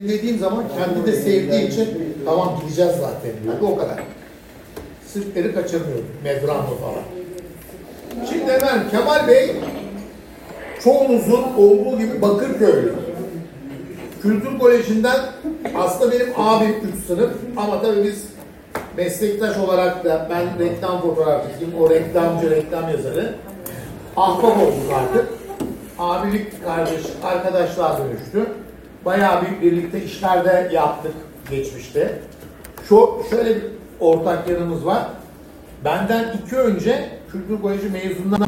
dediğim zaman kendi de sevdiği için tamam gideceğiz zaten. Yani o kadar. Sırtları kaçırmıyorum. Medrano falan. Şimdi hemen Kemal Bey çoğunuzun olduğu gibi Bakırköylü. Kültür Koleji'nden aslında benim abim 3 sınıf ama tabii biz meslektaş olarak da ben reklam fotoğrafçısıyım, o reklamcı, reklam yazarı. Ahbap olduk artık. Abilik kardeş, arkadaşlar dönüştü. Bayağı bir birlikte işlerde yaptık geçmişte. Şöyle bir ortak yanımız var. Benden 2 önce Kültür Koleji mezunundan